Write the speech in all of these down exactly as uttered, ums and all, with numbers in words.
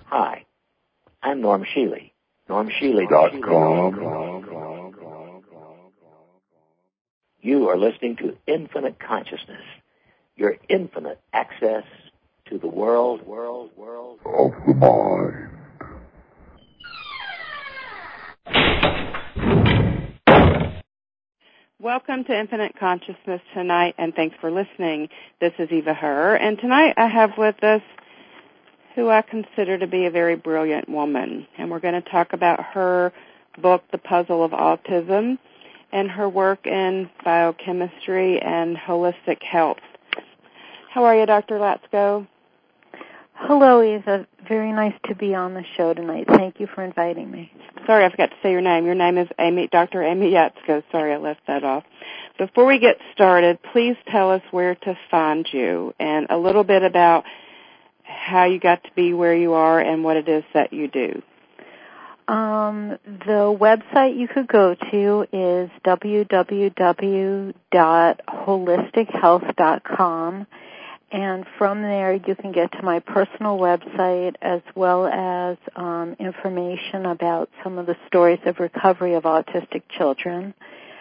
Hi, I'm Norm Shealy. Norm Shealy dot com. You are listening to Infinite Consciousness, your infinite access to the world, world, world of the mind. Welcome to Infinite Consciousness tonight, and thanks for listening. This is Eva Herr, and tonight I have with us who I consider to be a very brilliant woman, and we're going to talk about her book, The Puzzle of Autism, and her work in biochemistry and holistic health. How are you, Doctor Latsko? Hello, Eva. Very nice to be on the show tonight. Thank you for inviting me. Sorry, I forgot to say your name. Your name is Amy, Doctor Amy Yatsko. Sorry, I left that off. Before we get started, please tell us where to find you and a little bit about how you got to be where you are and what it is that you do. Um, the website you could go to is w w w dot holistic health dot com, and from there you can get to my personal website as well as um, information about some of the stories of recovery of autistic children.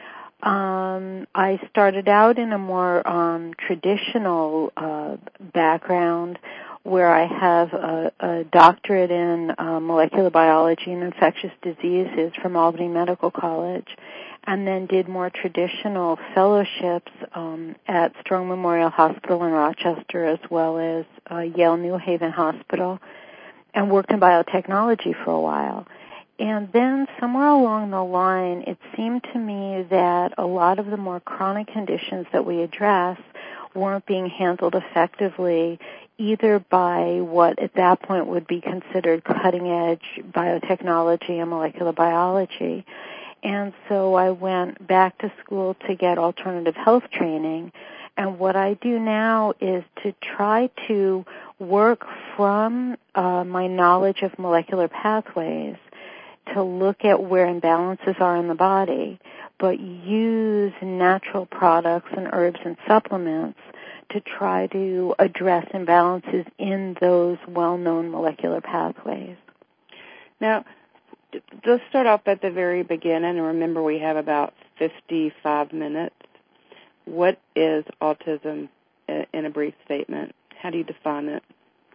Um, I started out in a more um, traditional uh, background where I have a, a doctorate in uh, molecular biology and infectious diseases from Albany Medical College, and then did more traditional fellowships um, at Strong Memorial Hospital in Rochester as well as uh, Yale New Haven Hospital, and worked in biotechnology for a while. And then somewhere along the line, it seemed to me that a lot of the more chronic conditions that we address weren't being handled effectively either by what at that point would be considered cutting-edge biotechnology and molecular biology. And so I went back to school to get alternative health training. And what I do now is to try to work from uh, my knowledge of molecular pathways to look at where imbalances are in the body, but use natural products and herbs and supplements to try to address imbalances in those well-known molecular pathways. Now, let's start off at the very beginning, and remember we have about fifty-five minutes. What is autism in a brief statement? How do you define it?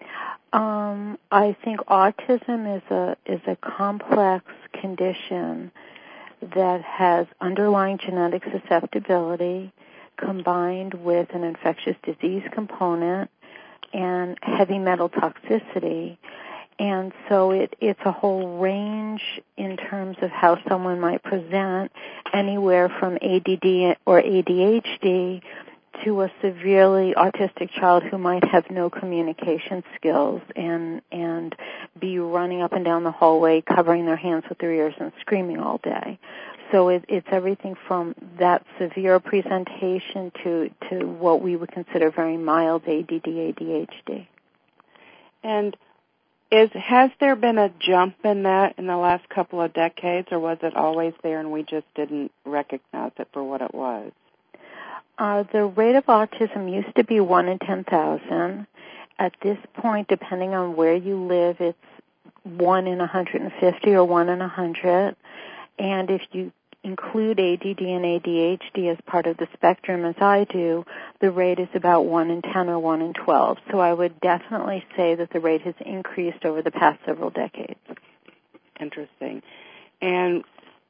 Um, I think autism is a is a complex condition that has underlying genetic susceptibility combined with an infectious disease component and heavy metal toxicity. And so it, it's a whole range in terms of how someone might present, anywhere from A D D or A D H D to a severely autistic child who might have no communication skills and and be running up and down the hallway, covering their hands with their ears and screaming all day. So it, it's everything from that severe presentation to, to what we would consider very mild A D D, A D H D. And is has there been a jump in that in the last couple of decades, or was it always there and we just didn't recognize it for what it was? Uh, the rate of autism used to be one in ten thousand. At this point, depending on where you live, it's one in one hundred fifty or one in one hundred. And if you include A D D and A D H D as part of the spectrum, as I do, the rate is about one in ten or one in twelve. So I would definitely say that the rate has increased over the past several decades. Interesting. And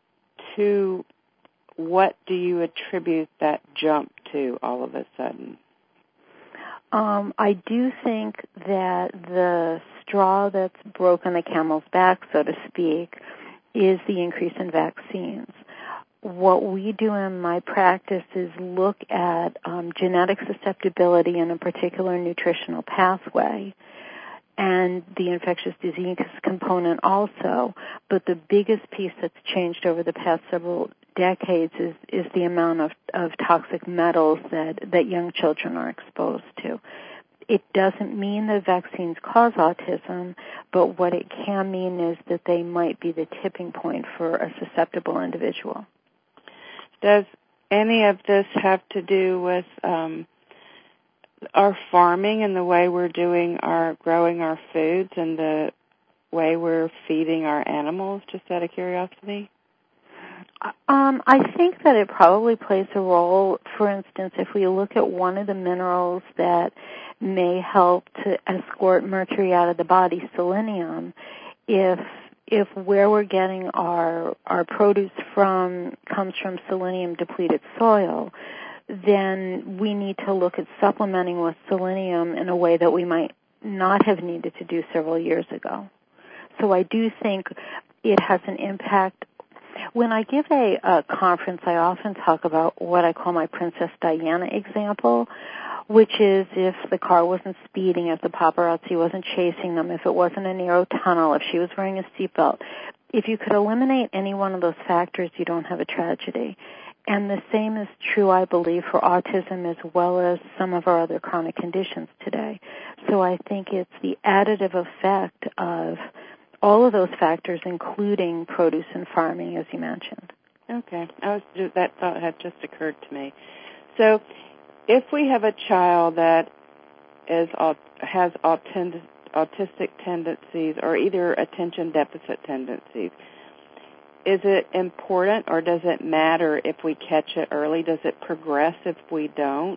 to what do you attribute that jump to all of a sudden? Um, I do think that the straw that's broken the camel's back, so to speak, is the increase in vaccines. What we do in my practice is look at um, genetic susceptibility in a particular nutritional pathway and the infectious disease component also. But the biggest piece that's changed over the past several decades is, is the amount of, of toxic metals that, that young children are exposed to. It doesn't mean that vaccines cause autism, but what it can mean is that they might be the tipping point for a susceptible individual. Does any of this have to do with um, our farming and the way we're doing our growing our foods and the way we're feeding our animals, just out of curiosity? Um, I think that it probably plays a role. For instance, if we look at one of the minerals that may help to escort mercury out of the body, selenium, if if where we're getting our our produce from comes from selenium depleted soil, then we need to look at supplementing with selenium in a way that we might not have needed to do several years ago. So I do think it has an impact. When I give a, a conference, I often talk about what I call my Princess Diana example, which is if the car wasn't speeding, if the paparazzi wasn't chasing them, if it wasn't a narrow tunnel, if she was wearing a seatbelt. If you could eliminate any one of those factors, you don't have a tragedy. And the same is true, I believe, for autism as well as some of our other chronic conditions today. So I think it's the additive effect of all of those factors, including produce and farming, as you mentioned. Okay. I was, that thought had just occurred to me. So if we have a child that is has autistic tendencies or either attention deficit tendencies, is it important or does it matter if we catch it early? Does it progress if we don't?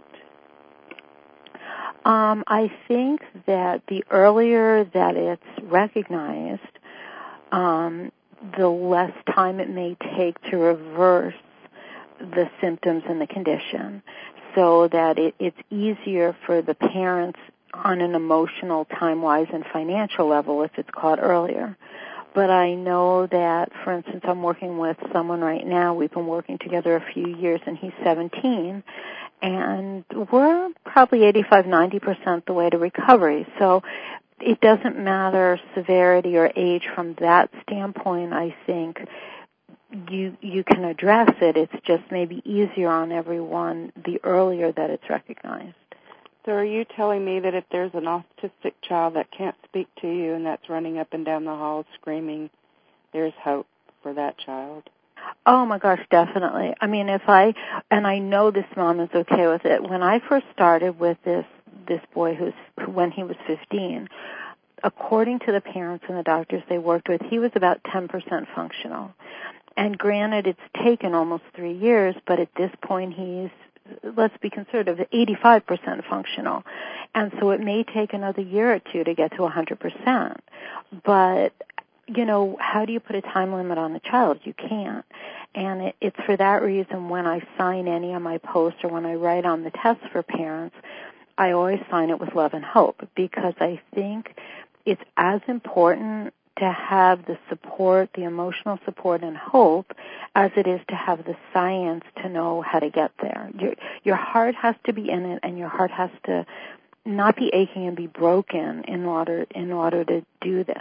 Um, I think that the earlier that it's recognized, um, the less time it may take to reverse the symptoms and the condition, so that it, it's easier for the parents on an emotional, time-wise, and financial level if it's caught earlier. But I know that, for instance, I'm working with someone right now. We've been working together a few years, and he's seventeen. And we're probably eighty-five, ninety percent the way to recovery. So it doesn't matter severity or age from that standpoint. I think you you can address it. It's just maybe easier on everyone the earlier that it's recognized. So are you telling me that if there's an autistic child that can't speak to you and that's running up and down the hall screaming, there's hope for that child? Oh, my gosh, definitely. I mean, if I, and I know this mom is okay with it. When I first started with this this boy who's when he was fifteen, according to the parents and the doctors they worked with, he was about ten percent functional. And granted, it's taken almost three years, but at this point he's, let's be conservative, eighty-five percent functional. And so it may take another year or two to get to one hundred percent. But, you know, how do you put a time limit on the child? You can't. And it, it's for that reason when I sign any of my posts or when I write on the tests for parents, I always sign it with love and hope, because I think it's as important to have the support, the emotional support and hope, as it is to have the science to know how to get there. Your, your heart has to be in it, and your heart has to not be aching and be broken in order in order to do this.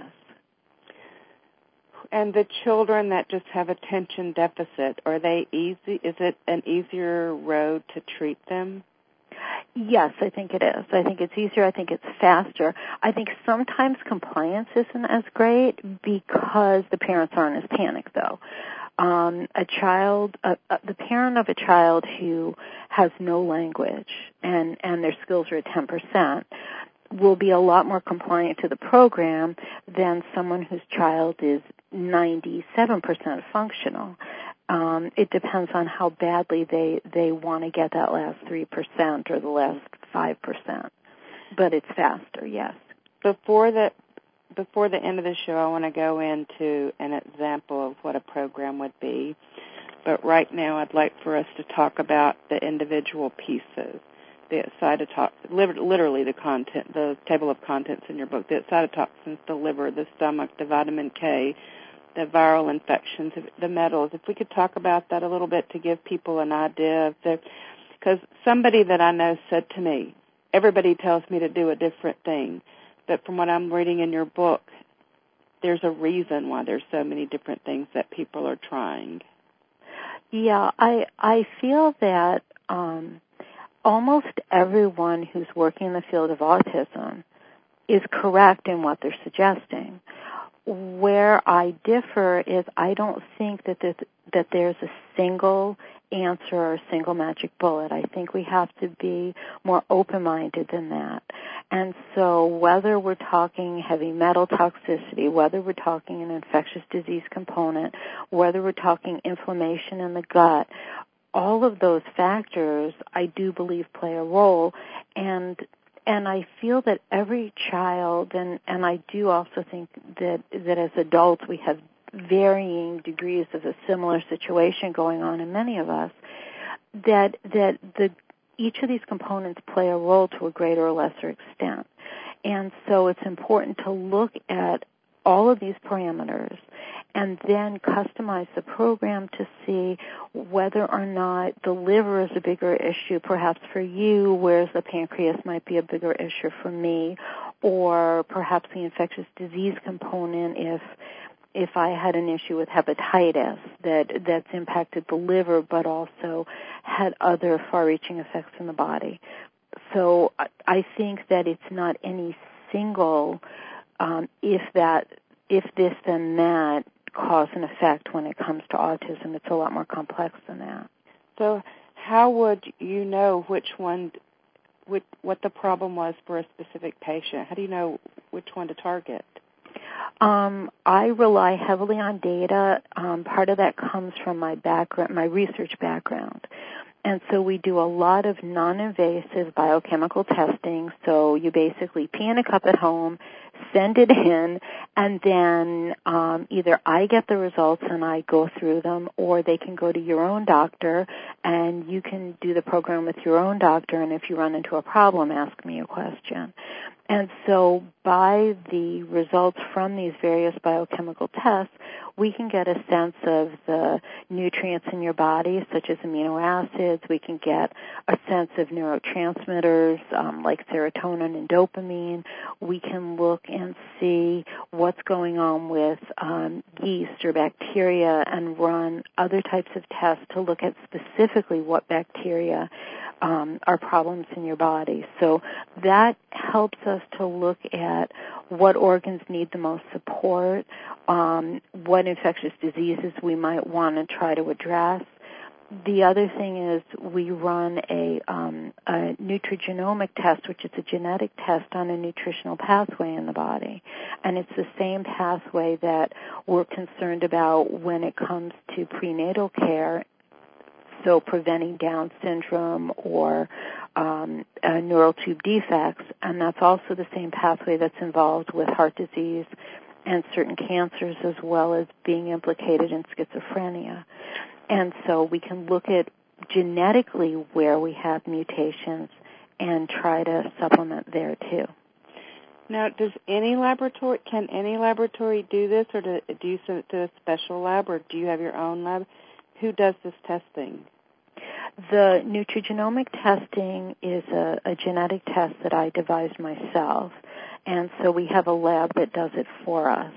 And the children that just have attention deficit, are they easy? Is it an easier road to treat them? Yes, I think it is. I think it's easier. I think it's faster. I think sometimes compliance isn't as great because the parents aren't as panicked, though. Um, a child, uh, uh, the parent of a child who has no language and, and their skills are at ten percent will be a lot more compliant to the program than someone whose child is ninety-seven percent functional. Um, it depends on how badly they, they want to get that last three percent or the last five percent. But it's faster, yes. Before the, before the end of the show, I want to go into an example of what a program would be. But right now I'd like for us to talk about the individual pieces. The cytotoxins, literally the content, the table of contents in your book, the cytotoxins, the liver, the stomach, the vitamin K, the viral infections, the metals. If we could talk about that a little bit to give people an idea of the, because somebody that I know said to me, everybody tells me to do a different thing, but from what I'm reading in your book, there's a reason why there's so many different things that people are trying. Yeah, I I feel that um, almost everyone who's working in the field of autism is correct in what they're suggesting. Where I differ is I don't think that there's, that there's a single answer or a single magic bullet. I think we have to be more open-minded than that. And so whether we're talking heavy metal toxicity, whether we're talking an infectious disease component, whether we're talking inflammation in the gut, all of those factors I do believe play a role. And and I feel that every child, and, and I do also think that, that as adults we have varying degrees of a similar situation going on in many of us, that that the each of these components play a role to a greater or lesser extent. And so it's important to look at all of these parameters and then customize the program to see whether or not the liver is a bigger issue perhaps for you, whereas the pancreas might be a bigger issue for me, or perhaps the infectious disease component if if I had an issue with hepatitis that that's impacted the liver but also had other far-reaching effects in the body. So I think that it's not any single um, if that, if this then that cause and effect when it comes to autism. It's a lot more complex than that. So how would you know which one, which, what the problem was for a specific patient? How do you know which one to target? Um, I rely heavily on data. Um, part of that comes from my background, my research background. And so we do a lot of non-invasive biochemical testing. So you basically pee in a cup at home, send it in, and then um, either I get the results and I go through them, or they can go to your own doctor and you can do the program with your own doctor, and if you run into a problem, ask me a question. And so by the results from these various biochemical tests, we can get a sense of the nutrients in your body, such as amino acids. We can get a sense of neurotransmitters um, like serotonin and dopamine. We can look and see what's going on with um, yeast or bacteria and run other types of tests to look at specifically what bacteria Um, are problems in your body. So that helps us to look at what organs need the most support, um, what infectious diseases we might want to try to address. The other thing is we run a, um, a nutrigenomic test, which is a genetic test on a nutritional pathway in the body. And it's the same pathway that we're concerned about when it comes to prenatal care, so preventing Down syndrome or um, uh, neural tube defects, and that's also the same pathway that's involved with heart disease and certain cancers, as well as being implicated in schizophrenia. And so we can look at genetically where we have mutations and try to supplement there too. Now, does any laboratory, can any laboratory do this, or do, do you send it to a special lab, or do you have your own lab? Who does this testing? The nutrigenomic testing is a, a genetic test that I devised myself, and so we have a lab that does it for us.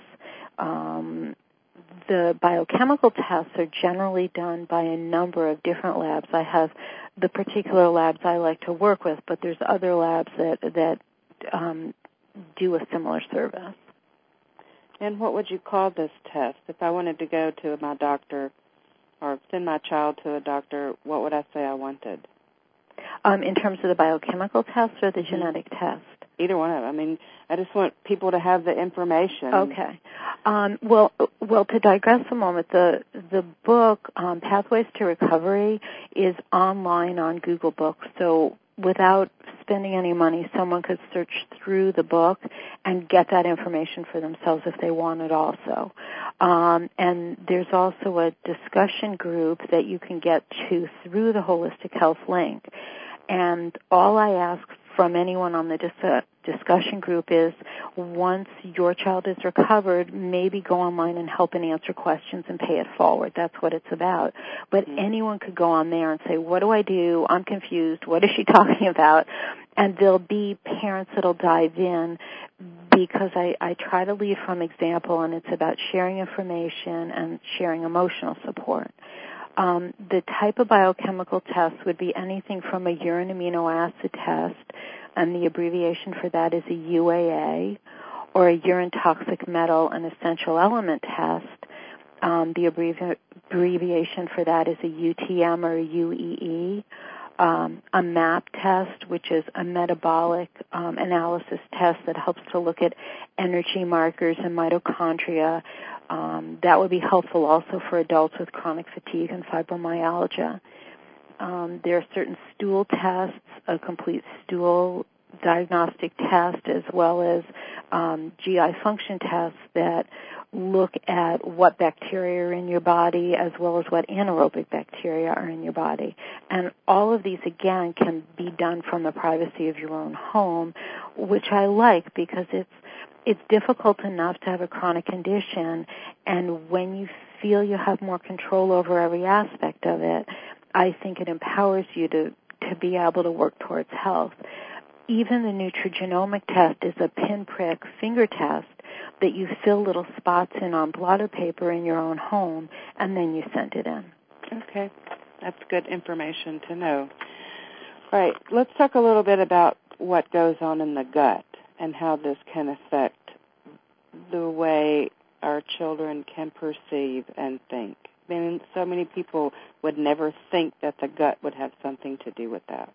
Um, the biochemical tests are generally done by a number of different labs. I have the particular labs I like to work with, but there's other labs that, that um, do a similar service. And what would you call this test? If I wanted to go to my doctor or send my child to a doctor, what would I say I wanted? Um, in terms of the biochemical test or the mm-hmm. genetic test? Either one of them. I mean, I just want people to have the information. Okay. Um, well, well, to digress a moment, the the book um, Pathways to Recovery is online on Google Books. So without spending any money, someone could search through the book and get that information for themselves if they want it also. Um, and there's also a discussion group that you can get to through the Holistic Health link. And all I ask from anyone on the dis- discussion group is once your child is recovered, maybe go online and help and answer questions and pay it forward. That's what it's about. But mm-hmm. anyone could go on there and say, what do I do? I'm confused. What is she talking about? And there'll be parents that'll dive in because I, I try to lead from example, and it's about sharing information and sharing emotional support. Um, the type of biochemical test would be anything from a urine amino acid test, and the abbreviation for that is a U A A, or a urine toxic metal and essential element test. Um, the abbrevi- abbreviation for that is a U T M or a U E E. um, a MAP test, which is a metabolic um, analysis test that helps to look at energy markers and mitochondria. Um, that would be helpful also for adults with chronic fatigue and fibromyalgia. Um, there are certain stool tests, a complete stool diagnostic test, as well as um, G I function tests that look at what bacteria are in your body as well as what anaerobic bacteria are in your body. And all of these, again, can be done from the privacy of your own home, which I like because it's it's difficult enough to have a chronic condition, and when you feel you have more control over every aspect of it, I think it empowers you to, to be able to work towards health. Even the nutrigenomic test is a pinprick finger test that you fill little spots in on blotter paper in your own home, and then you send it in. Okay. That's good information to know. All right. Let's talk a little bit about what goes on in the gut and how this can affect the way our children can perceive and think. I mean, so many people would never think that the gut would have something to do with that.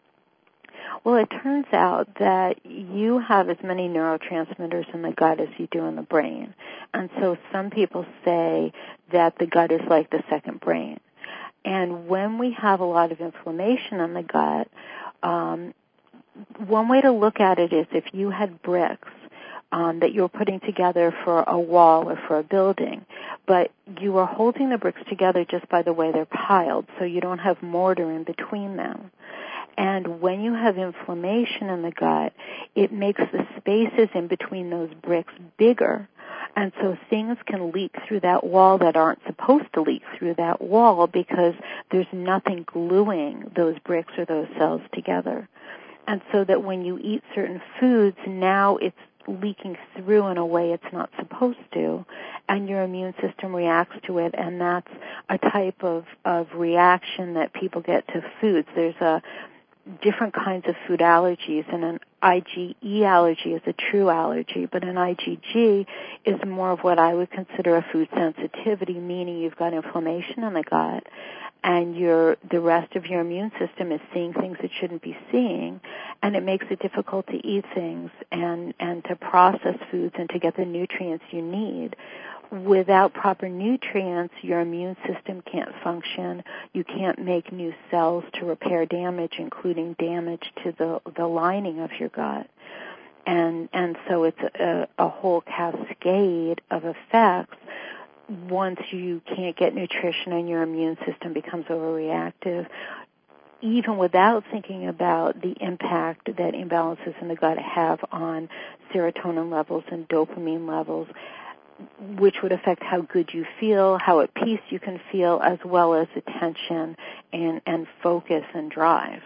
Well, it turns out that you have as many neurotransmitters in the gut as you do in the brain. And so some people say that the gut is like the second brain. And when we have a lot of inflammation in the gut, um, one way to look at it is if you had bricks um, that you were putting together for a wall or for a building, but you are holding the bricks together just by the way they're piled, so you don't have mortar in between them. And when you have inflammation in the gut, it makes the spaces in between those bricks bigger. And so things can leak through that wall that aren't supposed to leak through that wall because there's nothing gluing those bricks or those cells together. And so that when you eat certain foods, now it's leaking through in a way it's not supposed to, and your immune system reacts to it, and that's a type of, of reaction that people get to foods. There's a different kinds of food allergies, and an I G E allergy is a true allergy, but an I G G is more of what I would consider a food sensitivity, meaning you've got inflammation in the gut, and your the rest of your immune system is seeing things it shouldn't be seeing, and it makes it difficult to eat things and, and to process foods and to get the nutrients you need. Without proper nutrients, your immune system can't function. You can't make new cells to repair damage, including damage to the, the lining of your gut. And, and so it's a, a whole cascade of effects. Once you can't get nutrition and your immune system becomes overreactive, even without thinking about the impact that imbalances in the gut have on serotonin levels and dopamine levels, which would affect how good you feel, how at peace you can feel, as well as attention and, and focus and drive.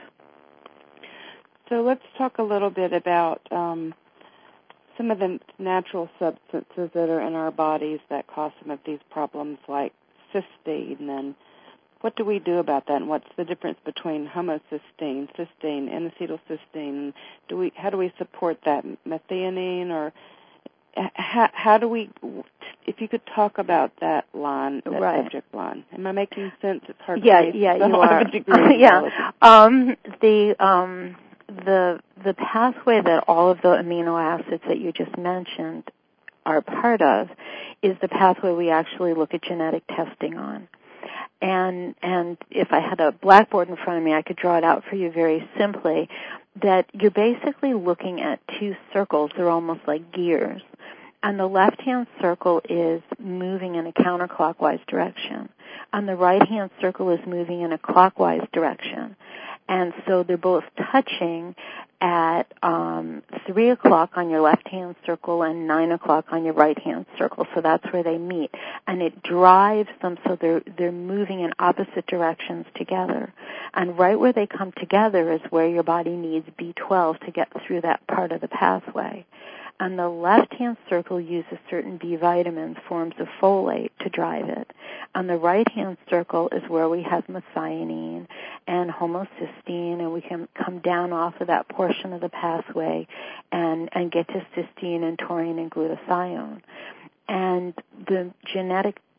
So let's talk a little bit about um, some of the natural substances that are in our bodies that cause some of these problems, like cysteine, and what do we do about that, and what's the difference between homocysteine, cysteine, and acetylcysteine? Do we, how do we support that, methionine, or How, how do we, if you could talk about that line, that right. subject line. Am I making sense? It's hard yeah, for me. Yeah, so you are. yeah. Um, the, um, the, the pathway that all of the amino acids that you just mentioned are part of is the pathway we actually look at genetic testing on. And, and if I had a blackboard in front of me, I could draw it out for you very simply, that you're basically looking at two circles. They're almost like gears. And the left-hand circle is moving in a counterclockwise direction. And the right-hand circle is moving in a clockwise direction. And so they're both touching at um, three o'clock on your left-hand circle and nine o'clock on your right-hand circle. So that's where they meet. And it drives them so they're, they're moving in opposite directions together. And right where they come together is where your body needs B twelve to get through that part of the pathway. And the left-hand circle uses certain B vitamins, forms of folate, to drive it. And the right-hand circle is where we have methionine and homocysteine, and we can come down off of that portion of the pathway and, and get to cysteine and taurine and glutathione. And the genetic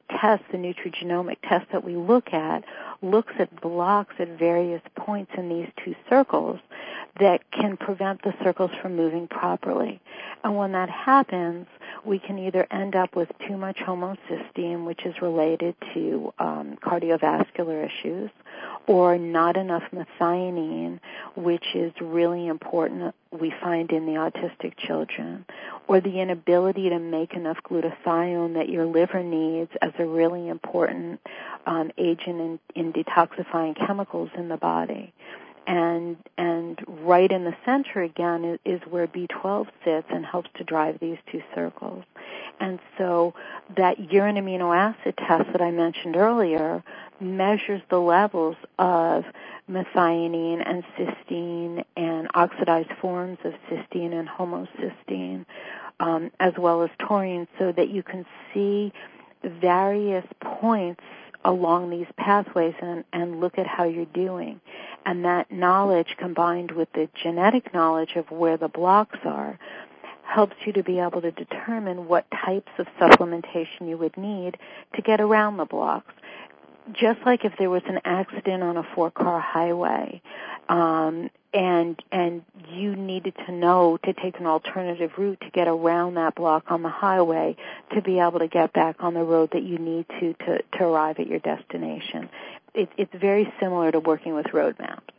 test, the nutrigenomic test that we look at, looks at blocks at various points in these two circles that can prevent the circles from moving properly. And when that happens, we can either end up with too much homocysteine, which is related to um, cardiovascular issues, or not enough methionine, which is really important, we find in the autistic children, or the inability to make enough glutathione that your liver needs as a really important um, agent in, in detoxifying chemicals in the body. And and right in the center again is, is where B twelve sits and helps to drive these two circles. And so that urine amino acid test that I mentioned earlier measures the levels of methionine and cysteine and oxidized forms of cysteine and homocysteine, um, as well as taurine, so that you can see various points along these pathways and, and look at how you're doing. And that knowledge, combined with the genetic knowledge of where the blocks are, helps you to be able to determine what types of supplementation you would need to get around the blocks. Just like if there was an accident on a four-car highway, um, and and you needed to know to take an alternative route to get around that block on the highway to be able to get back on the road that you need to to, to arrive at your destination. It, it's very similar to working with road maps.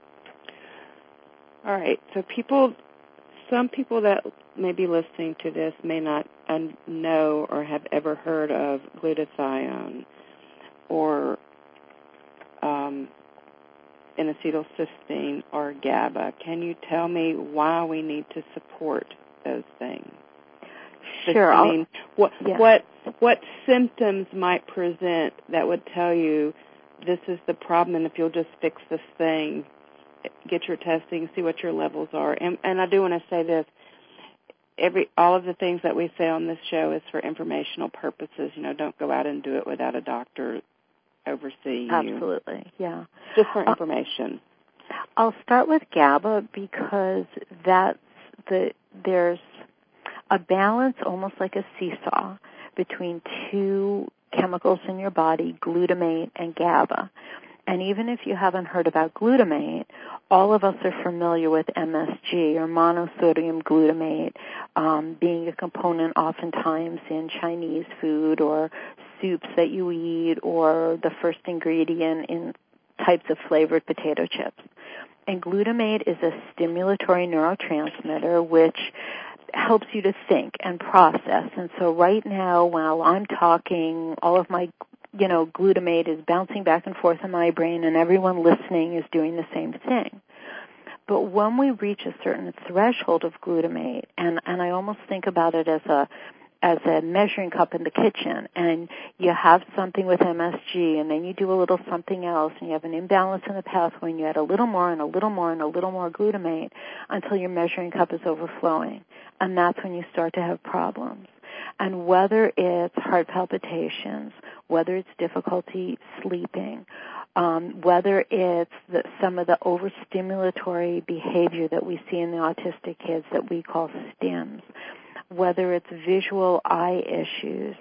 All right. So people, some people that may be listening to this may not know or have ever heard of glutathione or um, N-acetylcysteine or GABA. Can you tell me why we need to support those things? Sure. I mean, what yeah. what what symptoms might present that would tell you this is the problem, and if you'll just fix this thing, get your testing, see what your levels are. And, and I do want to say this: every all of the things that we say on this show is for informational purposes. You know, don't go out and do it without a doctor overseeing you. Absolutely, yeah. Just for information. Uh, I'll start with GABA because that's the there's a balance, almost like a seesaw, between two chemicals in your body, glutamate and GABA. And even if you haven't heard about glutamate, all of us are familiar with M S G, or monosodium glutamate, um, being a component oftentimes in Chinese food or soups that you eat, or the first ingredient in types of flavored potato chips. And glutamate is a stimulatory neurotransmitter which helps you to think and process. And so right now, while I'm talking, all of my you know, glutamate is bouncing back and forth in my brain, and everyone listening is doing the same thing. But when we reach a certain threshold of glutamate, and, and I almost think about it as a as a measuring cup in the kitchen, and you have something with M S G, and then you do a little something else, and you have an imbalance in the pathway, and you add a little more and a little more and a little more glutamate until your measuring cup is overflowing. And that's when you start to have problems. And whether it's heart palpitations, whether it's difficulty sleeping, um, whether it's the, some of the overstimulatory behavior that we see in the autistic kids that we call stims, whether it's visual eye issues,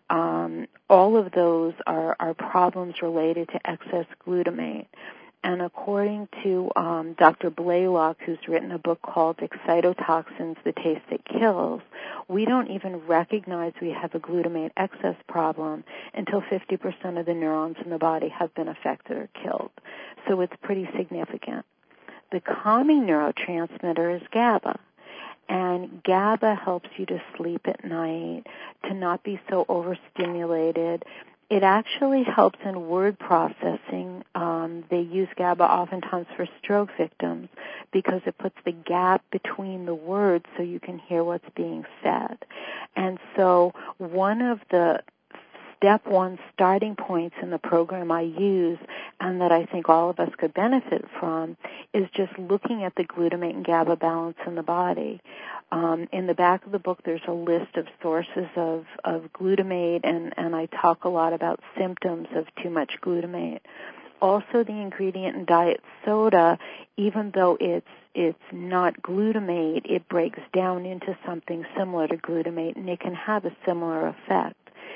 um, all of those are, are problems related to excess glutamate. And according to um, Doctor Blaylock, who's written a book called Excitotoxins, The Taste That Kills, we don't even recognize we have a glutamate excess problem until fifty percent of the neurons in the body have been affected or killed. So it's pretty significant. The calming neurotransmitter is GABA. And GABA helps you to sleep at night, to not be so overstimulated. It actually helps in word processing. Um, they use GABA oftentimes for stroke victims because it puts the gap between the words so you can hear what's being said. And so one of the step one starting points in the program I use, and that I think all of us could benefit from, is just looking at the glutamate and GABA balance in the body. Um, in the back of the book, there's a list of sources of, of glutamate, and, and I talk a lot about symptoms of too much glutamate. Also, the ingredient in diet soda, even though it's it's not glutamate, it breaks down into something similar to glutamate, and it can have a similar effect.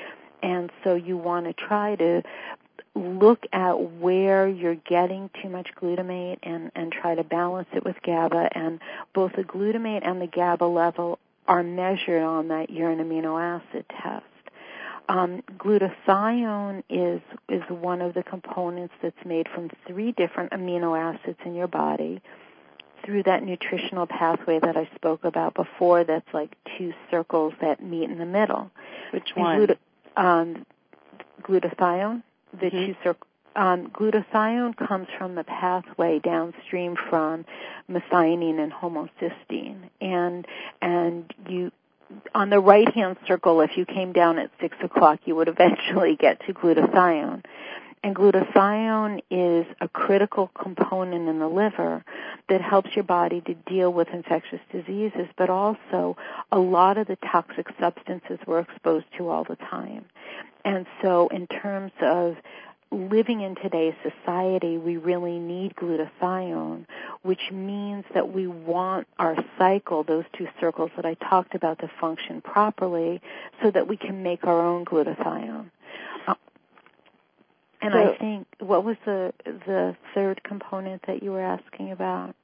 and so you want to try to look at where you're getting too much glutamate and, and try to balance it with GABA, and both the glutamate and the GABA level are measured on that urine amino acid test. Um, glutathione is is one of the components that's made from three different amino acids in your body through that nutritional pathway that I spoke about before. That's like two circles that meet in the middle. Which one? Gluta- um, glutathione, the mm-hmm. two circles. Um, glutathione comes from the pathway downstream from methionine and homocysteine, and and you. On the right-hand circle, if you came down at six o'clock, you would eventually get to glutathione. And glutathione is a critical component in the liver that helps your body to deal with infectious diseases, but also a lot of the toxic substances we're exposed to all the time. And so in terms of living in today's society, we really need glutathione, which means that we want our cycle, those two circles that I talked about, to function properly so that we can make our own glutathione. Uh, and so, I think, what was the the third component that you were asking about?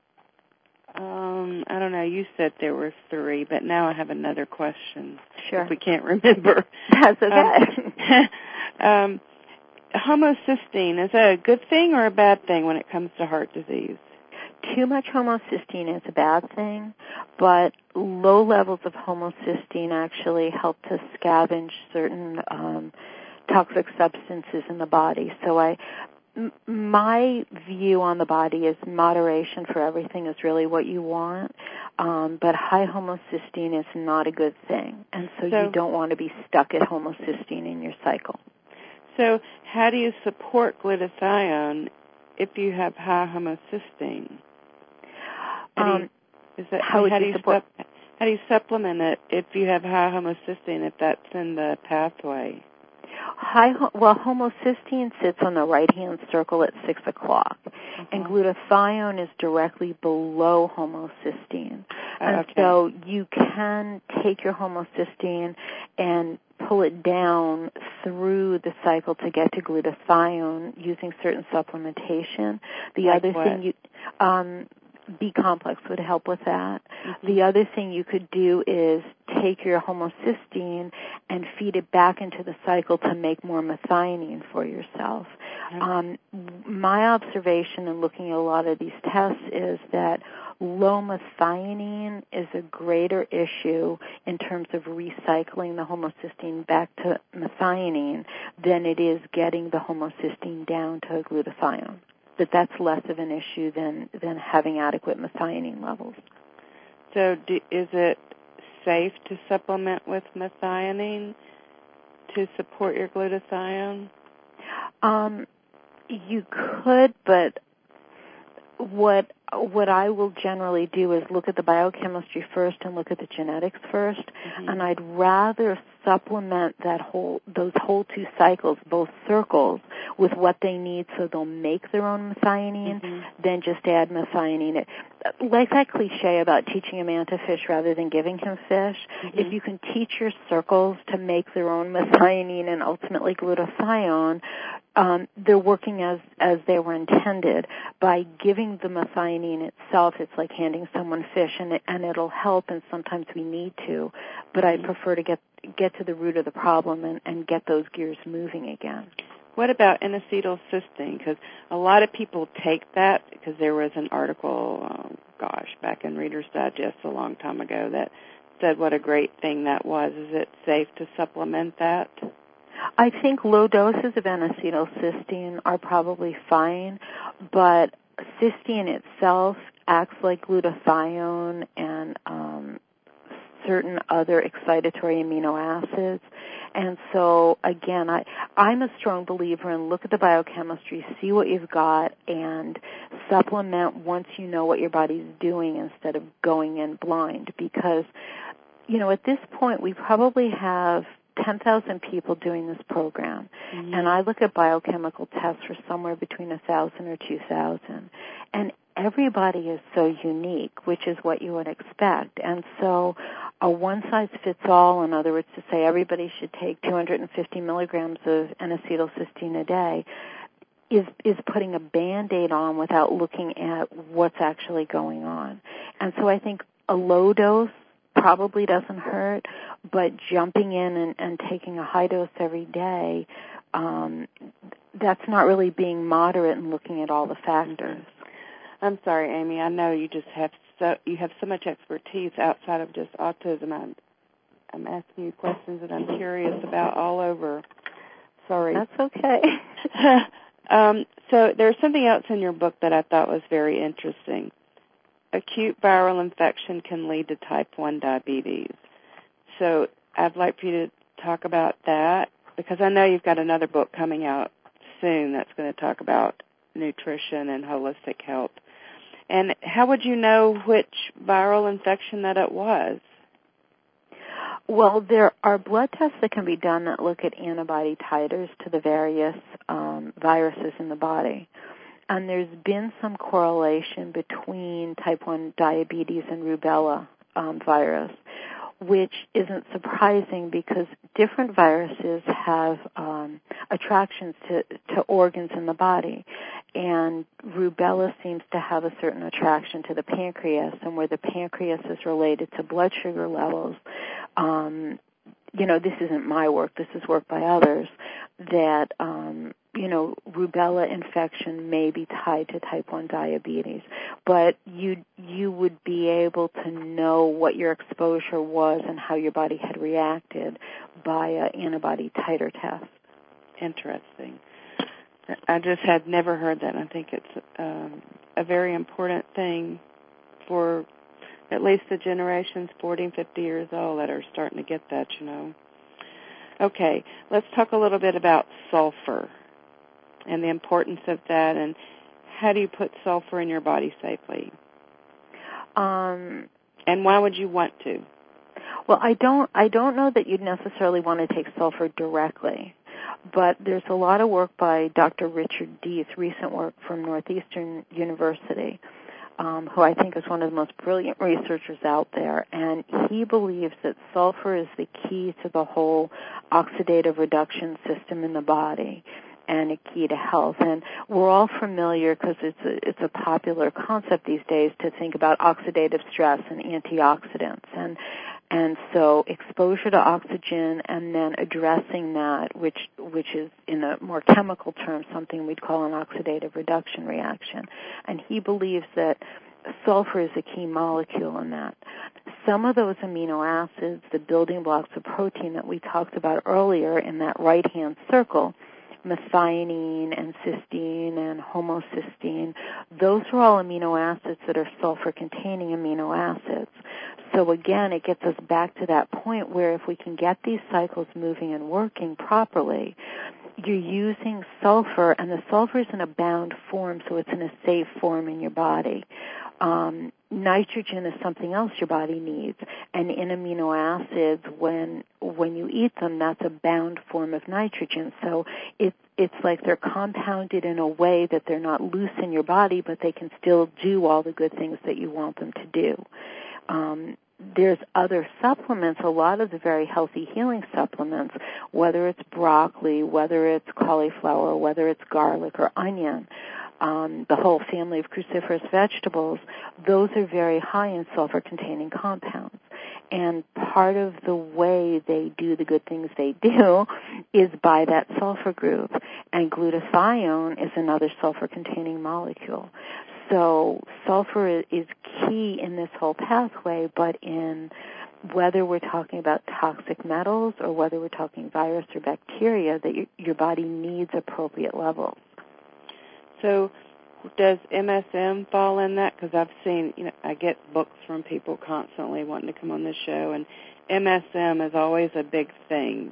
Um, I don't know. You said there were three, but now I have another question. Sure. If we can't remember. That's okay. Um, um, homocysteine, is that a good thing or a bad thing when it comes to heart disease? Too much homocysteine is a bad thing, but low levels of homocysteine actually help to scavenge certain um, toxic substances in the body. So I, m- my view on the body is moderation for everything is really what you want, um, but high homocysteine is not a good thing, and so, so you don't want to be stuck at homocysteine in your cycle. So how do you support glutathione if you have high homocysteine? How do you, um, is that, how, how, do you you support? Sup, how do you supplement it if you have high homocysteine, if that's in the pathway? High, well, homocysteine sits on the right-hand circle at six o'clock, mm-hmm. and glutathione is directly below homocysteine. Oh, and okay. so you can take your homocysteine and pull it down through the cycle to get to glutathione using certain supplementation. The like other what? thing you... Um, B-complex would help with that. Mm-hmm. The other thing you could do is take your homocysteine and feed it back into the cycle to make more methionine for yourself. Okay. Um, my observation in looking at a lot of these tests is that low methionine is a greater issue in terms of recycling the homocysteine back to methionine than it is getting the homocysteine down to glutathione. That that's less of an issue than, than having adequate methionine levels. So do, is it safe to supplement with methionine to support your glutathione? Um, you could, but what what I will generally do is look at the biochemistry first and look at the genetics first, mm-hmm. and I'd rather supplement that whole those whole two cycles, both circles, with what they need so they'll make their own methionine mm-hmm. than just add methionine. It, like that cliche about teaching a man to fish rather than giving him fish, mm-hmm. if you can teach your circles to make their own methionine and ultimately glutathione, um, they're working as, as they were intended. By giving the methionine itself, it's like handing someone fish, and, it, and it'll help, and sometimes we need to, but mm-hmm. I prefer to get get to the root of the problem and, and get those gears moving again. What about N-acetylcysteine? Because a lot of people take that, because there was an article, oh, gosh, back in Reader's Digest a long time ago that said what a great thing that was. Is it safe to supplement that? I think low doses of N-acetylcysteine are probably fine, but cysteine itself acts like glutathione and um, certain other excitatory amino acids. And so, again, I, I'm a strong believer in look at the biochemistry, see what you've got, and supplement once you know what your body's doing instead of going in blind. Because, you know, at this point we probably have ten thousand people doing this program, mm-hmm. and I look at biochemical tests for somewhere between one thousand or two thousand, and everybody is so unique, which is what you would expect. And so a one-size-fits-all, in other words, to say everybody should take two hundred fifty milligrams of N-acetylcysteine a day, is is putting a Band-Aid on without looking at what's actually going on. And so I think a low dose probably doesn't hurt, but jumping in and, and taking a high dose every day, um, that's not really being moderate and looking at all the factors. I'm sorry, Amy. I know you just have so you have so much expertise outside of just autism. I'm I'm asking you questions that I'm curious about all over. Sorry. That's okay. um, so there's something else in your book that I thought was very interesting. Acute viral infection can lead to type one diabetes. So I'd like for you to talk about that, because I know you've got another book coming out soon that's going to talk about nutrition and holistic health. And how would you know which viral infection that it was? Well, there are blood tests that can be done that look at antibody titers to the various um, viruses in the body. And there's been some correlation between type one diabetes and rubella um, virus, which isn't surprising because different viruses have um, attractions to, to organs in the body. And rubella seems to have a certain attraction to the pancreas, and where the pancreas is related to blood sugar levels, um, you know, this isn't my work, this is work by others, that, um, you know, rubella infection may be tied to type one diabetes. But you you would be able to know what your exposure was and how your body had reacted by an antibody titer test. Interesting. I just had never heard that, and I think it's um, a very important thing for at least the generations forty and fifty years old that are starting to get that, you know. Okay, let's talk a little bit about sulfur and the importance of that, and how do you put sulfur in your body safely? Um, and why would you want to? Well, I don't I don't know that you'd necessarily want to take sulfur directly, but there's a lot of work by Doctor Richard Deeth, recent work from Northeastern University, um, who I think is one of the most brilliant researchers out there, and he believes that sulfur is the key to the whole oxidative reduction system in the body and a key to health. And we're all familiar, because it's a, it's a popular concept these days, to think about oxidative stress and antioxidants. And and so exposure to oxygen and then addressing that, which which is in a more chemical term something we'd call an oxidative reduction reaction. And he believes that sulfur is a key molecule in that. Some of those amino acids, the building blocks of protein that we talked about earlier in that right-hand circle, methionine and cysteine and homocysteine, those are all amino acids that are sulfur-containing amino acids. So again, it gets us back to that point where if we can get these cycles moving and working properly, you're using sulfur, and the sulfur is in a bound form, so it's in a safe form in your body. Um, nitrogen is something else your body needs, and in amino acids, when when you eat them, that's a bound form of nitrogen. So it's it's like they're compounded in a way that they're not loose in your body, but they can still do all the good things that you want them to do. Um, there's other supplements, a lot of the very healthy healing supplements, whether it's broccoli, whether it's cauliflower, whether it's garlic or onion, um, the whole family of cruciferous vegetables, those are very high in sulfur-containing compounds. And part of the way they do the good things they do is by that sulfur group. And glutathione is another sulfur-containing molecule. So sulfur is key in this whole pathway, but in whether we're talking about toxic metals or whether we're talking virus or bacteria, that your, your body needs appropriate levels. So does M S M fall in that? Because I've seen, you know, I get books from people constantly wanting to come on this show, and M S M is always a big thing.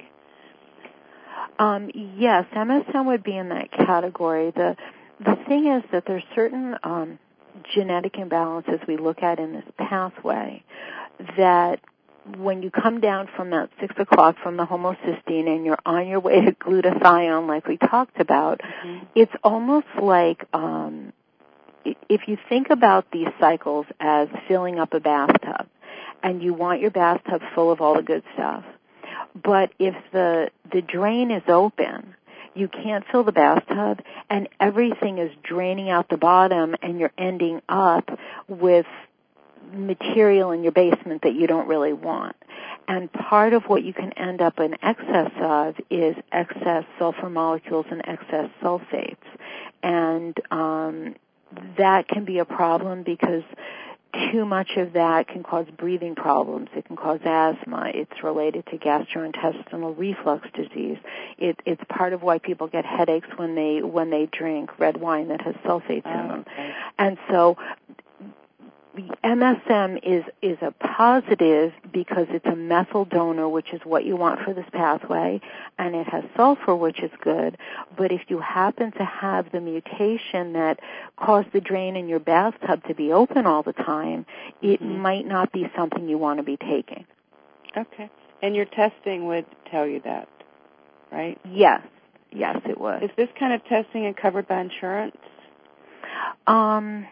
Um, yes, M S M would be in that category. The The thing is that there's certain um, genetic imbalances we look at in this pathway that when you come down from that six o'clock from the homocysteine and you're on your way to glutathione like we talked about, mm-hmm. it's almost like um, if you think about these cycles as filling up a bathtub, and you want your bathtub full of all the good stuff, but if the the drain is open, you can't fill the bathtub, and everything is draining out the bottom, and you're ending up with material in your basement that you don't really want. And part of what you can end up in excess of is excess sulfur molecules and excess sulfates. And um, that can be a problem because too much of that can cause breathing problems. It can cause asthma. It's related to gastrointestinal reflux disease. It, it's part of why people get headaches when they when they drink red wine that has sulfates in them. Okay. And so M S M is, is a positive because it's a methyl donor, which is what you want for this pathway, and it has sulfur, which is good. But if you happen to have the mutation that caused the drain in your bathtub to be open all the time, it mm-hmm. might not be something you want to be taking. Okay. And your testing would tell you that, right? Yes. Yes, it would. Is this kind of testing covered by insurance? Um...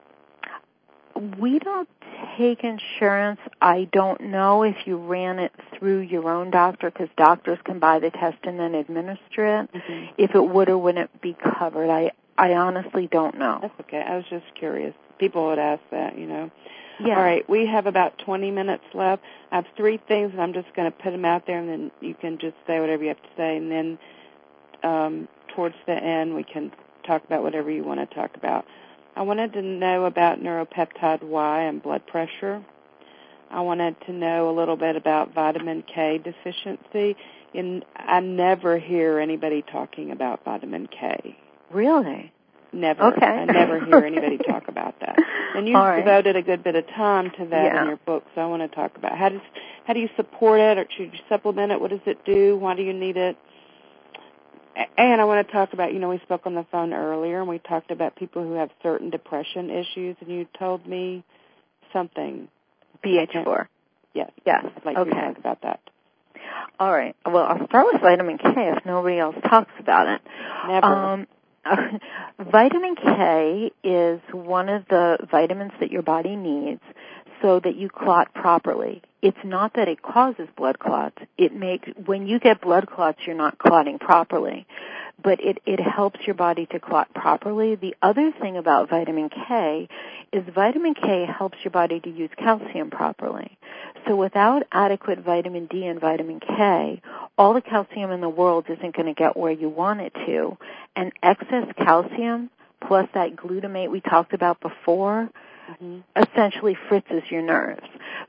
We don't take insurance. I don't know if you ran it through your own doctor, because doctors can buy the test and then administer it. Mm-hmm. If it would or wouldn't be covered, I, I honestly don't know. That's okay. I was just curious. People would ask that, you know. Yeah. All right, we have about twenty minutes left. I have three things, and I'm just going to put them out there, and then you can just say whatever you have to say. And then um, towards the end, we can talk about whatever you want to talk about. I wanted to know about neuropeptide Y and blood pressure. I wanted to know a little bit about vitamin K deficiency. And I never hear anybody talking about vitamin K. Really? Never. Okay. I never hear anybody talk about that. And you've right. devoted a good bit of time to that yeah. in your book, so I want to talk about how does how do you support it, or should you supplement it? What does it do? Why do you need it? And I want to talk about, you know, we spoke on the phone earlier, and we talked about people who have certain depression issues, and you told me something. B H four. Yes. Yes. I'd like okay. to talk about that. All right. Well, I'll start with vitamin K if nobody else talks about it. Never. Um, vitamin K is one of the vitamins that your body needs so that you clot properly. It's not that it causes blood clots. It makes, when you get blood clots, you're not clotting properly. But it, it helps your body to clot properly. The other thing about vitamin K is vitamin K helps your body to use calcium properly. So without adequate vitamin D and vitamin K, all the calcium in the world isn't going to get where you want it to. And excess calcium plus that glutamate we talked about before mm-hmm. essentially fritzes your nerves.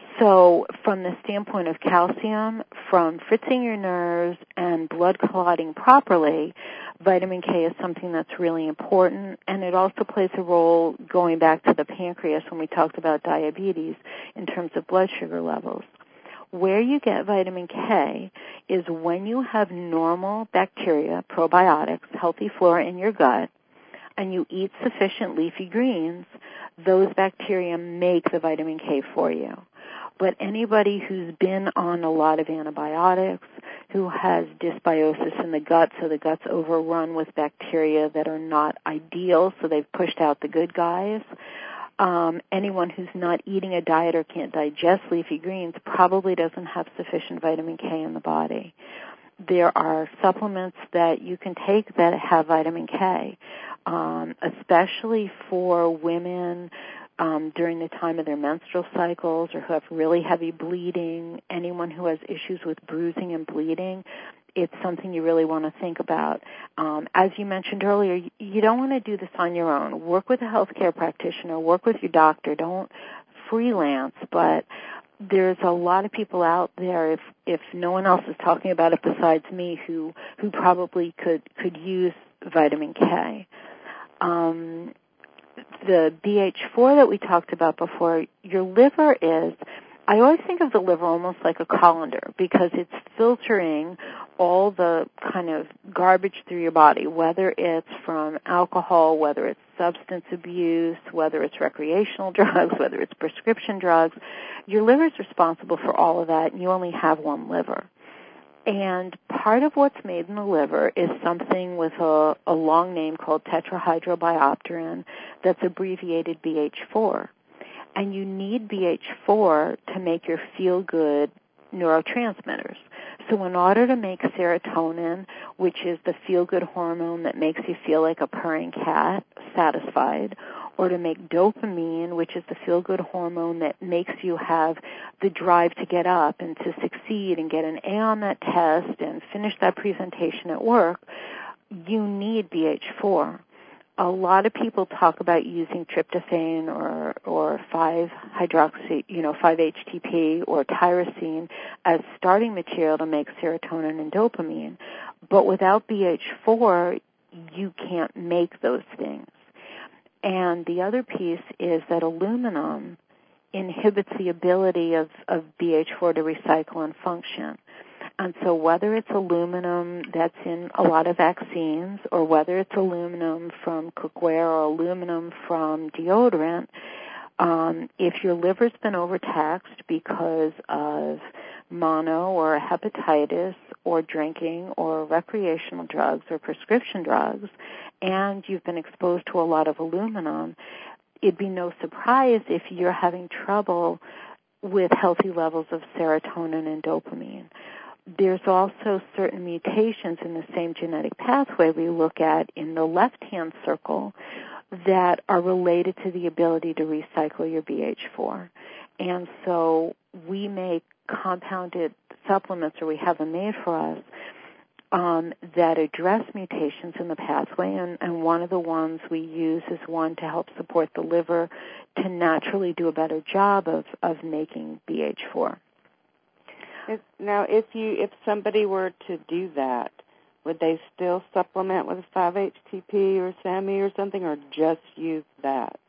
So from the standpoint of calcium, from fritzing your nerves and blood clotting properly, vitamin K is something that's really important, and it also plays a role, going back to the pancreas when we talked about diabetes, in terms of blood sugar levels. Where you get vitamin K is when you have normal bacteria, probiotics, healthy flora in your gut, and you eat sufficient leafy greens, those bacteria make the vitamin K for you. But anybody who's been on a lot of antibiotics, who has dysbiosis in the gut, so the gut's overrun with bacteria that are not ideal, so they've pushed out the good guys, um, anyone who's not eating a diet or can't digest leafy greens probably doesn't have sufficient vitamin K in the body. There are supplements that you can take that have vitamin K, um, especially for women um, during the time of their menstrual cycles, or who have really heavy bleeding, anyone who has issues with bruising and bleeding. It's something you really want to think about. Um, as you mentioned earlier, you don't want to do this on your own. Work with a healthcare practitioner. Work with your doctor. Don't freelance, but there's a lot of people out there, if if no one else is talking about it besides me, who who probably could could use vitamin K. Um, the B H four that we talked about before, your liver is I always think of the liver almost like a colander because it's filtering all the kind of garbage through your body, whether it's from alcohol, whether it's substance abuse, whether it's recreational drugs, whether it's prescription drugs. Your liver is responsible for all of that, and you only have one liver. And part of what's made in the liver is something with a, a long name called tetrahydrobiopterin that's abbreviated B H four. And you need B H four to make your feel-good neurotransmitters. So in order to make serotonin, which is the feel-good hormone that makes you feel like a purring cat, satisfied, or to make dopamine, which is the feel-good hormone that makes you have the drive to get up and to succeed and get an A on that test and finish that presentation at work, you need B H four. A lot of people talk about using tryptophan or or five hydroxy, you know, five H T P or tyrosine as starting material to make serotonin and dopamine. But without B H four, you can't make those things. And the other piece is that aluminum inhibits the ability of, of B H four to recycle and function. And so whether it's aluminum that's in a lot of vaccines or whether it's aluminum from cookware or aluminum from deodorant, um, if your liver's been overtaxed because of mono or hepatitis or drinking or recreational drugs or prescription drugs, and you've been exposed to a lot of aluminum, it'd be no surprise if you're having trouble with healthy levels of serotonin and dopamine. There's also certain mutations in the same genetic pathway we look at in the left-hand circle that are related to the ability to recycle your B H four. And so we make compounded supplements, or we have them made for us, um, that address mutations in the pathway, and, and one of the ones we use is one to help support the liver to naturally do a better job of, of making B H four. Now, if you if somebody were to do that, would they still supplement with five H T P or SAMe or something, or just use that?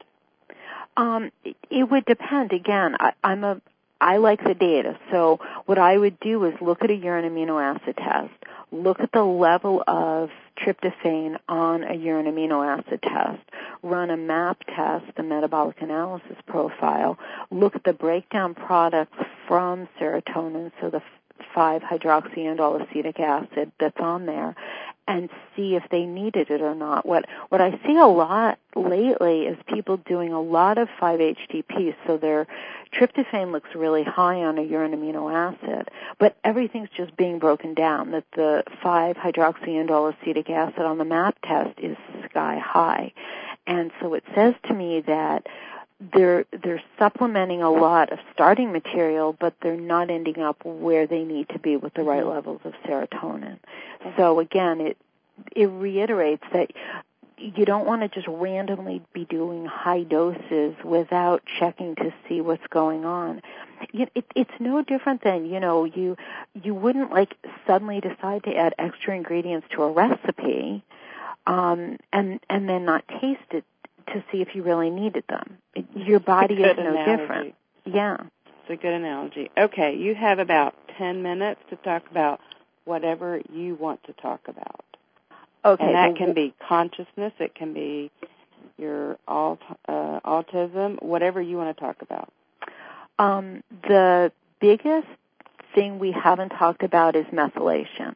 Um, it, it would depend. Again, I, I'm a I like the data, so what I would do is look at a urine amino acid test, look at the level of tryptophan on a urine amino acid test, run a MAP test, the metabolic analysis profile, look at the breakdown products from serotonin, so the five hydroxyandole acetic acid that's on there, and see if they needed it or not. What what I see a lot lately is people doing a lot of five H T P, so their tryptophan looks really high on a urine amino acid, but everything's just being broken down, that the five hydroxyandole acetic acid on the MAP test is sky high. And so it says to me that they're they're supplementing a lot of starting material, but they're not ending up where they need to be with the right levels of serotonin. So again, it it reiterates that you don't want to just randomly be doing high doses without checking to see what's going on. It, it, it's no different than, you know, you you wouldn't like suddenly decide to add extra ingredients to a recipe um, and and then not taste it to see if you really needed them. It, your body is no analogy. different. Yeah. It's a good analogy. Okay, you have about ten minutes to talk about whatever you want to talk about. Okay. And that can be consciousness, it can be your aut- uh, autism, whatever you want to talk about. Um, the biggest thing we haven't talked about is methylation.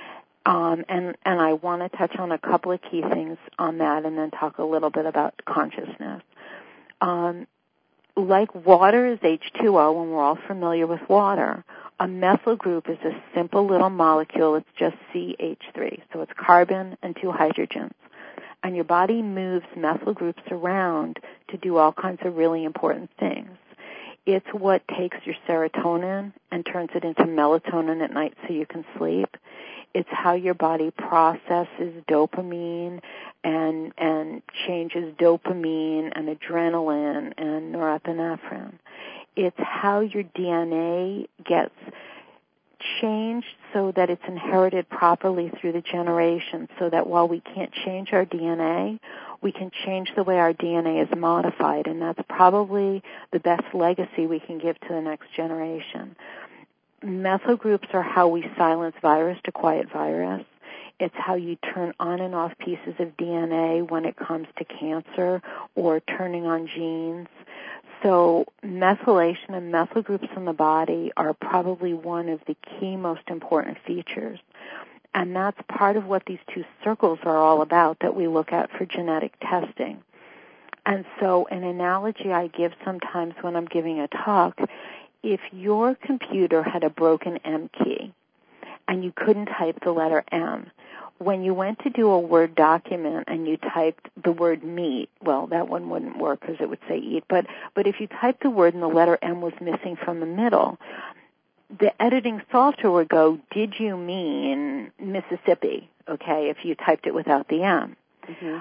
Um, and, and I want to touch on a couple of key things on that and then talk a little bit about consciousness. Um, like water is H two O, and we're all familiar with water, a methyl group is a simple little molecule. It's just C H three. So it's carbon and two hydrogens. And your body moves methyl groups around to do all kinds of really important things. It's what takes your serotonin and turns it into melatonin at night so you can sleep. It's how your body processes dopamine and and changes dopamine and adrenaline and norepinephrine. It's how your D N A gets changed so that it's inherited properly through the generations, so that while we can't change our D N A, we can change the way our D N A is modified, and that's probably the best legacy we can give to the next generation. Methyl groups are how we silence virus to quiet virus. It's how you turn on and off pieces of D N A when it comes to cancer or turning on genes. So methylation and methyl groups in the body are probably one of the key most important features. And that's part of what these two circles are all about that we look at for genetic testing. And so an analogy I give sometimes when I'm giving a talk, if your computer had a broken M key and you couldn't type the letter M, when you went to do a Word document and you typed the word meat, well, that one wouldn't work because it would say eat, but, but if you typed the word and the letter M was missing from the middle, the editing software would go, did you mean Mississippi, okay, if you typed it without the M. Mm-hmm.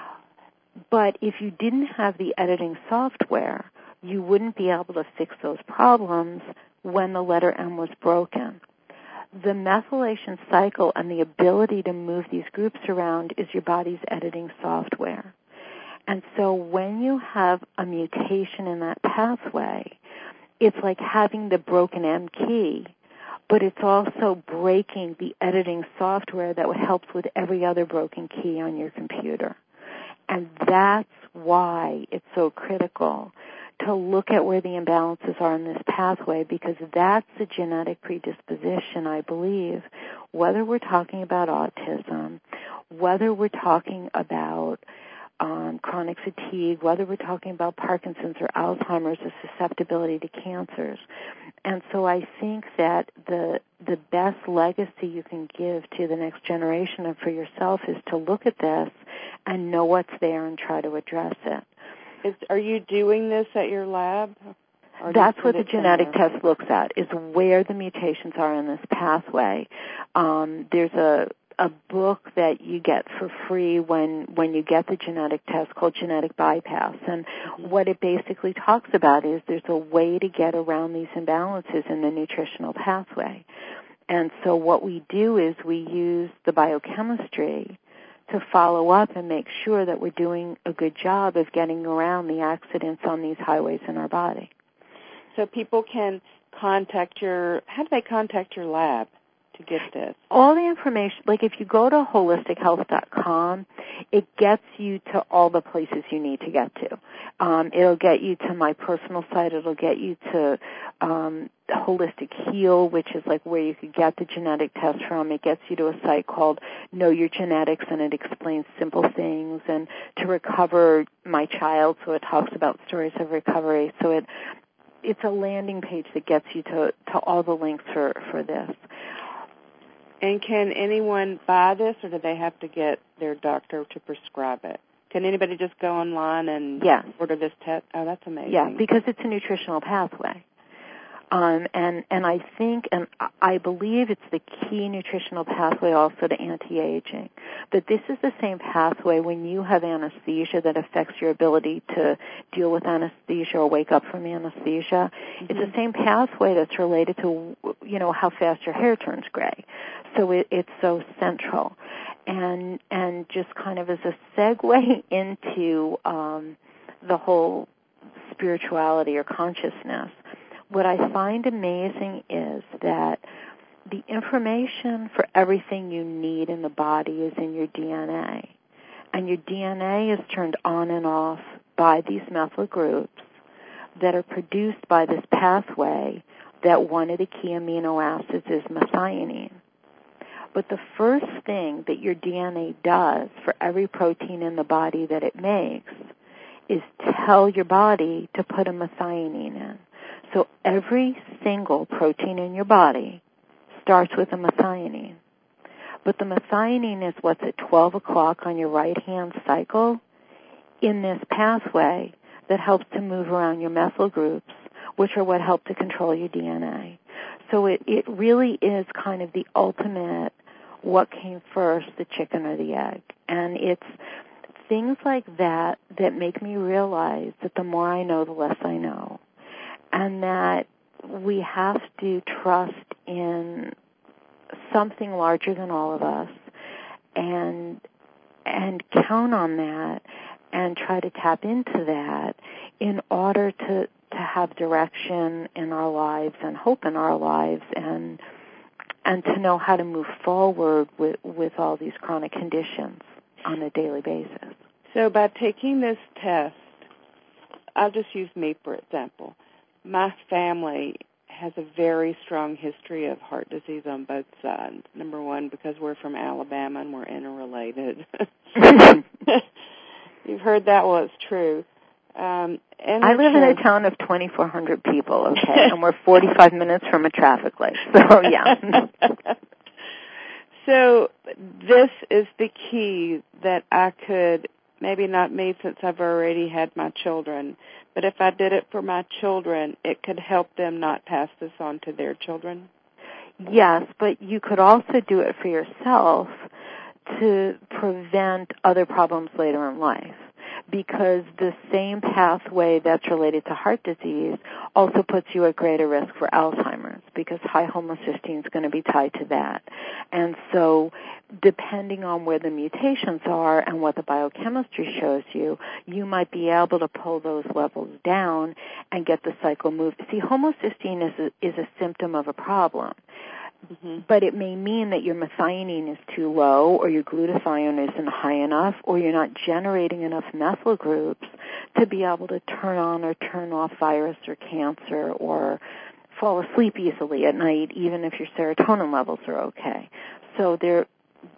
But if you didn't have the editing software, you wouldn't be able to fix those problems when the letter M was broken. The methylation cycle and the ability to move these groups around is your body's editing software. And so when you have a mutation in that pathway, it's like having the broken M key, but it's also breaking the editing software that helps with every other broken key on your computer. And that's why it's so critical to look at where the imbalances are in this pathway, because that's a genetic predisposition, I believe, whether we're talking about autism, whether we're talking about um, chronic fatigue, whether we're talking about Parkinson's or Alzheimer's, a susceptibility to cancers. And so I think that the the best legacy you can give to the next generation and for yourself is to look at this and know what's there and try to address it. Is, are you doing this at your lab? That's what the genetic test looks at, is where the mutations are in this pathway. Um, there's a a book that you get for free when, when you get the genetic test called Genetic Bypass. And mm-hmm. what it basically talks about is there's a way to get around these imbalances in the nutritional pathway. And so what we do is we use the biochemistry to follow up and make sure that we're doing a good job of getting around the accidents on these highways in our body. So people can contact your, how do they contact your lab to get this? All the information, like if you go to holistic health dot com, it gets you to all the places you need to get to. Um, it'll get you to my personal site. It'll get you to um, Holistic Heal, which is like where you could get the genetic test from. It gets you to a site called Know Your Genetics, and it explains simple things. And To Recover My Child, so it talks about stories of recovery. So it it's a landing page that gets you to, to all the links for, for this. And can anyone buy this, or do they have to get their doctor to prescribe it? Can anybody just go online and yes. order this test? Oh, that's amazing. Yeah, because it's a nutritional pathway. Um, and, and I think, and I believe it's the key nutritional pathway also to anti-aging. That this is the same pathway when you have anesthesia that affects your ability to deal with anesthesia or wake up from anesthesia. Mm-hmm. It's the same pathway that's related to, you know, how fast your hair turns gray. So it, it's so central. And, and just kind of as a segue into um, the whole spirituality or consciousness, what I find amazing is that the information for everything you need in the body is in your D N A. And your D N A is turned on and off by these methyl groups that are produced by this pathway that one of the key amino acids is methionine. But the first thing that your D N A does for every protein in the body that it makes is tell your body to put a methionine in. So every single protein in your body starts with a methionine. But the methionine is what's at twelve o'clock on your right-hand cycle in this pathway that helps to move around your methyl groups, which are what help to control your D N A. So it, it really is kind of the ultimate what came first, the chicken or the egg. And it's things like that that make me realize that the more I know, the less I know. And that we have to trust in something larger than all of us and and count on that and try to tap into that in order to, to have direction in our lives and hope in our lives, and and to know how to move forward with, with all these chronic conditions on a daily basis. So by taking this test, I'll just use me for example. My family has a very strong history of heart disease on both sides. Number one, because we're from Alabama and we're interrelated. You've heard that, well, it's true. Um, and I live in a town of twenty-four hundred people, okay, and we're forty-five minutes from a traffic light, so yeah. So this is the key that I could, maybe not me since I've already had my children, but if I did it for my children, it could help them not pass this on to their children? Yes, but you could also do it for yourself to prevent other problems later in life, because the same pathway that's related to heart disease also puts you at greater risk for Alzheimer's, because high homocysteine is going to be tied to that. And so depending on where the mutations are and what the biochemistry shows you, you might be able to pull those levels down and get the cycle moved. See, homocysteine is a, is a symptom of a problem. Mm-hmm. But it may mean that your methionine is too low, or your glutathione isn't high enough, or you're not generating enough methyl groups to be able to turn on or turn off virus or cancer, or fall asleep easily at night, even if your serotonin levels are okay. So there,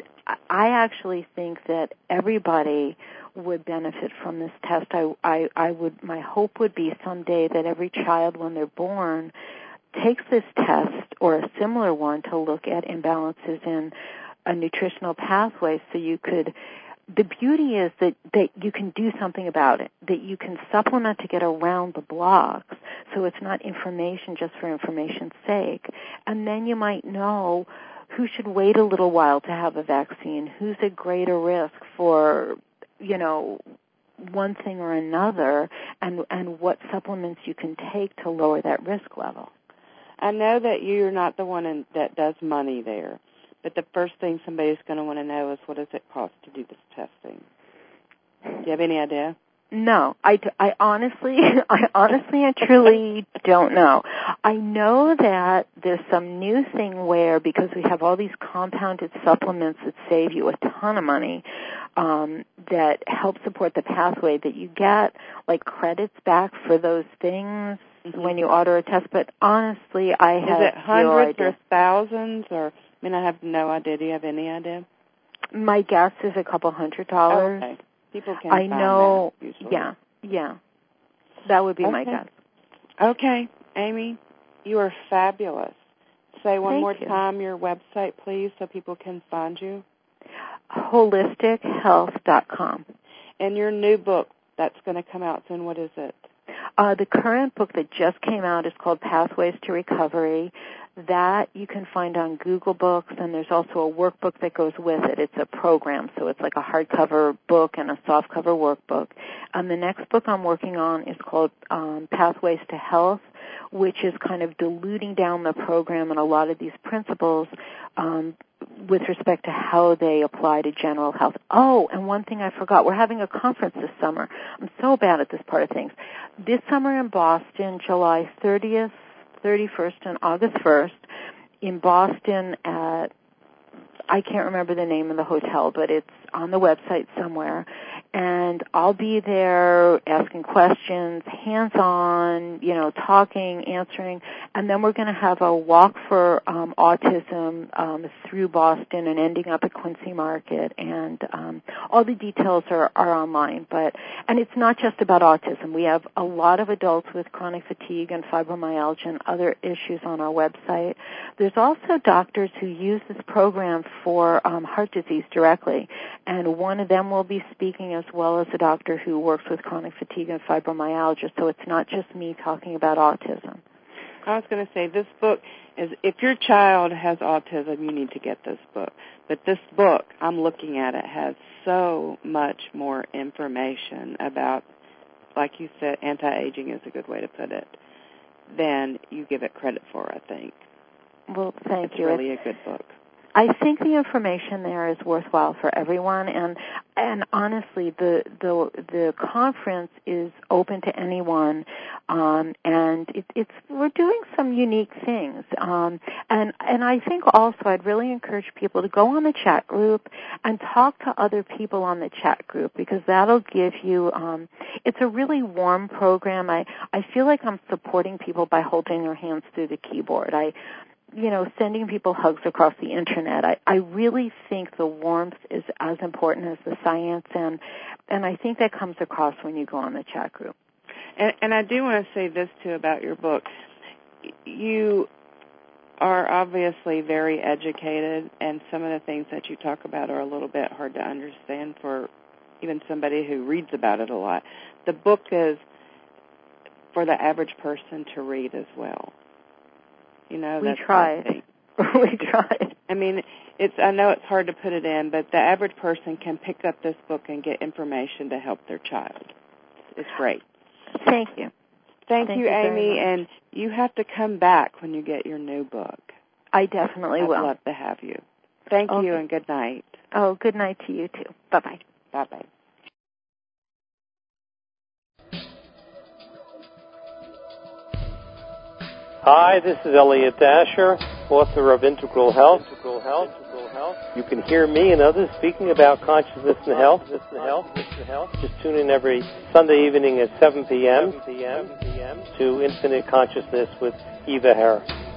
I actually think that everybody would benefit from this test. I, I, I would, my hope would be someday that every child, when they're born, takes this test or a similar one to look at imbalances in a nutritional pathway, so you could, the beauty is that, that you can do something about it, that you can supplement to get around the blocks, so it's not information just for information's sake. And then you might know who should wait a little while to have a vaccine, who's at greater risk for, you know, one thing or another, and, and what supplements you can take to lower that risk level. I know that you're not the one in, that does money there, but the first thing somebody's going to want to know is, what does it cost to do this testing? Do you have any idea? No, I, I honestly, I honestly and truly don't know. I know that there's some new thing where, because we have all these compounded supplements that save you a ton of money, um, that help support the pathway, that you get like credits back for those things when you order a test. But honestly, I have Is it hundreds no or thousands, or, I mean, I have no idea. Do you have any idea? My guess is a couple hundred dollars. Oh, okay. People can I find know, that usually. yeah, yeah. That would be okay. my guess. Okay, Amy, you are fabulous. Say one Thank more you. time your website, please, so people can find you. holistic health dot com. And your new book that's going to come out soon, what is it? Uh, the current book that just came out is called Pathways to Recovery. That you can find on Google Books, and there's also a workbook that goes with it. It's a program, so it's like a hardcover book and a softcover workbook. And the next book I'm working on is called um, Pathways to Health, which is kind of diluting down the program and a lot of these principles um, with respect to how they apply to general health. Oh, and one thing I forgot, we're having a conference this summer. I'm so bad at this part of things. This summer in Boston, July thirtieth, thirty-first, and August first, in Boston at, I can't remember the name of the hotel, but it's on the website somewhere. And I'll be there asking questions, hands-on, you know, talking, answering. And then we're going to have a walk for um, autism um, through Boston and ending up at Quincy Market. And um, all the details are, are online. But and it's not just about autism. We have a lot of adults with chronic fatigue and fibromyalgia and other issues on our website. There's also doctors who use this program for um, heart disease directly. And one of them will be speaking, as well as a doctor who works with chronic fatigue and fibromyalgia, so it's not just me talking about autism. I was going to say, this book is, if your child has autism, you need to get this book. But this book, I'm looking at it, has so much more information about, like you said, anti-aging is a good way to put it, than you give it credit for, I think. Well, thank it's you. It's really a good book. I think the information there is worthwhile for everyone, and and honestly, the the the conference is open to anyone, um, and it, it's we're doing some unique things, um, and and I think also I'd really encourage people to go on the chat group and talk to other people on the chat group, because that'll give you. Um, it's a really warm program. I I feel like I'm supporting people by holding their hands through the keyboard. I. you know, sending people hugs across the internet. I, I really think the warmth is as important as the science, and and I think that comes across when you go on the chat group. And, and I do want to say this, too, about your book. You are obviously very educated, and some of the things that you talk about are a little bit hard to understand for even somebody who reads about it a lot. The book is for the average person to read as well. You know, we that's tried. we tried. I mean, it's. I know it's hard to put it in, but the average person can pick up this book and get information to help their child. It's great. Thank you. Thank, Thank you, you Amy, and you have to come back when you get your new book. I definitely I'd will. I'd love to have you. Thank okay. you, and good night. Oh, good night to you, too. Bye-bye. Bye-bye. Hi, this is Elliot Dasher, author of Integral Health. Integral Health. Integral Health. You can hear me and others speaking about consciousness and health. Just tune in every Sunday evening at seven p.m. to Infinite Consciousness with Eva Hare.